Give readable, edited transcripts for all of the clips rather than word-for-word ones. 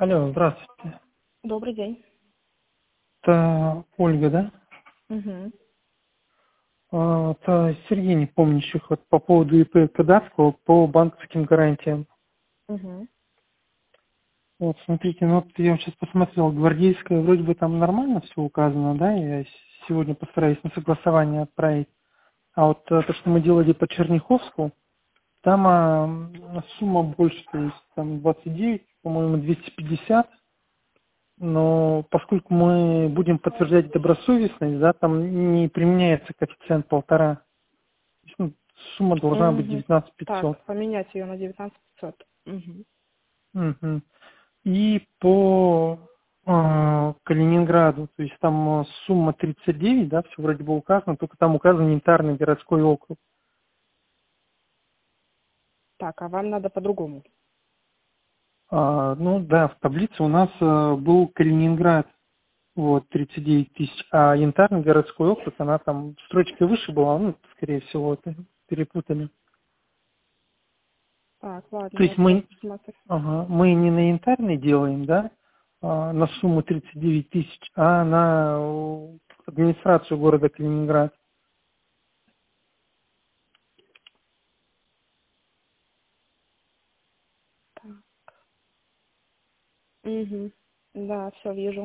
Алло, здравствуйте. Добрый день. Это Ольга, да? Угу. Это Сергей Непомнящих вот по поводу ИП Кадацкого по банковским гарантиям. Угу. Вот, смотрите, ну вот я сейчас посмотрел, гвардейская, вроде бы там нормально все указано, да? Я сегодня постараюсь на согласование отправить. А вот то, что мы делали по Черняховску, там сумма больше, то есть там 29, по-моему, 250. Но поскольку мы будем подтверждать добросовестность, да, там не применяется коэффициент 1,5. Ну, сумма должна быть Угу. 19 500. Так, поменять ее на 19500. Угу. Мгм. И по Калининграду, то есть там сумма 39, да, все вроде бы указано, только там указан янтарный городской округ. Так, а вам надо по-другому. Ну да, в таблице у нас был Калининград, вот, 39 тысяч, а янтарный городской округ, она там строчкой выше была, ну, скорее всего, это перепутали. Так, ладно, То я есть сейчас мы, посмотрю. мы не на янтарный делаем, да, на сумму 39 тысяч, а на администрацию города Калининград. Угу. Да, все вижу.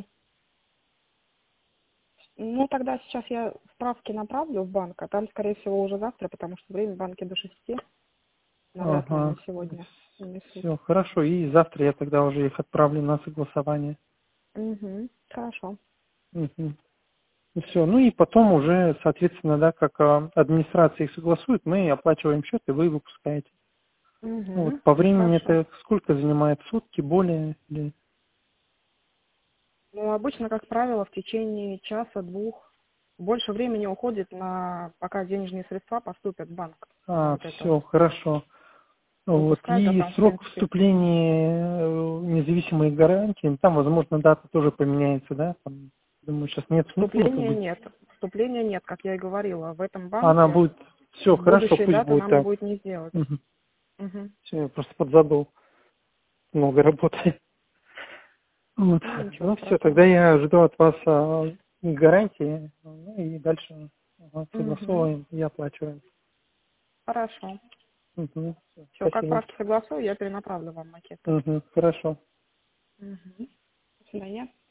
Ну, тогда сейчас я справки направлю в банк, а там, скорее всего, уже завтра, потому что время в банке до 6. Навряд ли Ага, они сегодня несут. все, хорошо. И завтра я тогда уже их отправлю на согласование. Угу. Хорошо. Все, ну и потом уже, соответственно, да, как администрация их согласует, мы оплачиваем счет, и вы выпускаете. Вот, Угу. по времени Хорошо. это сколько занимает? Сутки, более? Или... Ну, обычно, как правило, в течение часа-двух больше времени уходит на пока денежные средства поступят в банк. На вот это Все, вот. хорошо. Вот. Выпускают, а И там, в срок принципе, вступления независимой гарантии, там, возможно, дата тоже поменяется, да? Там, думаю, сейчас нет смысла, как вступления бы. нет. Вступления нет, как я и говорила. В этом Она банке будет, все, хорошо, будущие пусть даты будет нам так. будет не сделать. Угу. Все, я просто подзабыл, много работы. Вот. Ну, ничего Ну, все, страшного. тогда я жду от вас гарантии, ну, и дальше Угу. согласовываем и оплачиваем. Хорошо. Всё, Все, как спасибо. правки согласую, я перенаправлю вам макеты. Хорошо. Угу. До свидания.